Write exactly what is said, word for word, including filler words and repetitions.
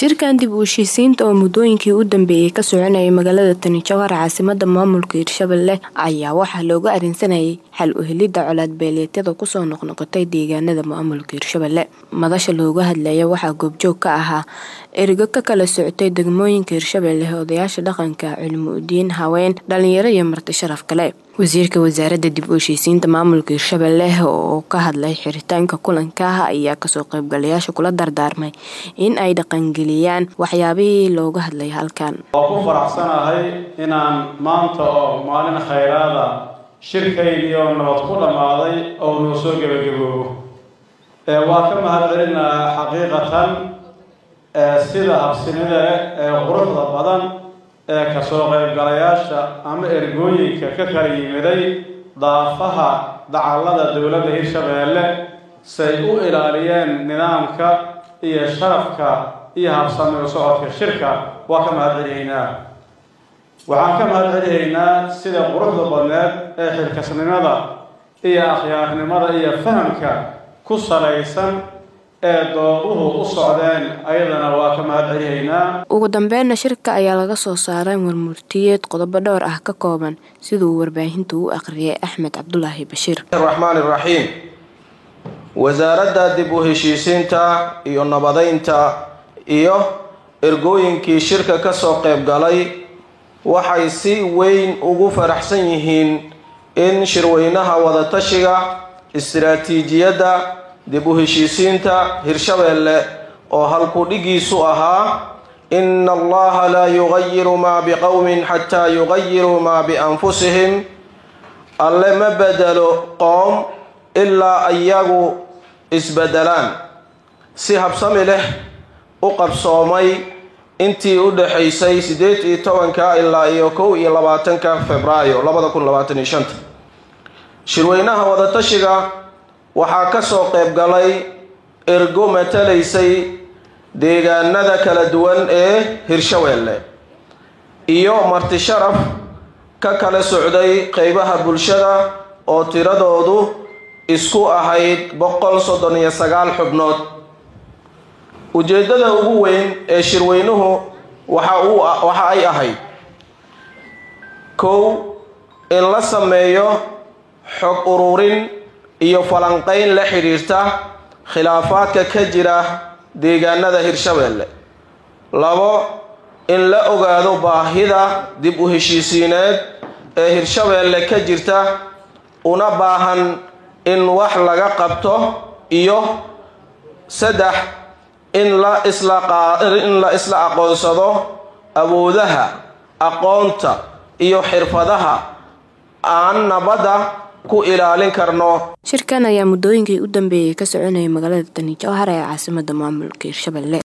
shirkan dib u heshiisiinta oo muddooyinkii u dambeeyay ka soconayay magaalada Tani Jawhar caasimadda maamulka Hirshabelle ayaa waxaa looga arinsanayay xal u helidda colaad beeleedyada ku soo noqnoqotay deegaanada maamulka Hirshabelle. Madasha looga hadlayay waxaa goobjoog ka ahaa ergo ka kala socotay degmooyinka Hirshabelle, odayaasha dhaqanka, cilmi-diin, haween, dhalinyaro iyo marti sharaf kale. Wasiirka wasaaradda dib u heshiisiinta maamulka Hirshabelle oo ka hadlay xiritaanka kulanka ayaa ka soo qaybgalayaasha kula dardaarmay in ay dhaqangeliyaan waxyaabihii looga hadlay halkan. Waan ku faraxsanahay inaan maanta oo maalin khayraada shirkayga oo nabad ku dhamaaday oo noo soo gabagaboobo. ee waa ka mahadcelinayaa xaqiiqatan ee sida habsinida ee quruxda badan ee ka soo qaybgalayaasha ama ergooyinka ka kala yimiday daafaha dacallada dowladda Hirshabelle say u ilaaliyeen nidaamka iyo sharafka iyo habsami u socodka shirka. waa ka mahadcelinaynaa waxaan ka mahadcelinaynaa sida quruxda badneed ee xilkasnimada iyo akhyaarnimada iyo fahamka ku salaysan ee dooduhu u socdeen ayadana waa ka mahadcelinaynaa. Ugu dambeynna shirka ayaa laga soo saaray warmurtiyeed qodobo dhowr ah ka kooban siduu warbaahintu u akhriyay Axmed Cabdullaahi Bashiir. Rahmaanir Rahiim. Wasaaradda dib u heshiisiinta iyo nabadeynta iyo ergooyinkii shirka ka soo qayb galay waxay si weyn ugu faraxsan yihiin in shirweynaha wada tashiga istiraatiijiyadda dib u heshiisiinta Hirshabelle oo halku dhigiisu ahaa inna Allaha la yughayyiru ma biqawmin hatta yughayyiru ma bi anfusihim. alle ma bedelo qoom ilaa ayagu isbedelaan. si habsami leh u qabsoomay intii u dhaxaysay sideed iyo tobanka ilaa iyo kow iyo labaatanka Febraayo laba kun labaatan iyo shan. shirweynaha wada tashiga waxaa ka soo qayb galay ergo matalaysay deegaanada kala duwan ee Hirshabelle iyo marti sharaf ka kala socday qaybaha bulshada oo tiradoodu isku ahayd boqol soddon iyo sagaal xubnood. ujeedada ugu weyn ee shirweynuhu waxa uu waxa ay ahayd kow in la sameeyo xog ururin iyo falanqayn la xiriirta khilaafaadka ka jira deegaanada Hirshabelle. labo in la ogaado baahida dib u heshiisiineed ee Hirshabelle ka jirta una baahan in wax laga qabto. iyo saddex in la isla in la isla aqoonsado awoodaha, aqoonta iyo xirfadaha aan nabadda ku ilaalin karno. Shirkan ayaa muddooyinkii u dambeeyay ka soconayay magaalada Tani Jawhar ee caasimadda maamulka Hirshabelle.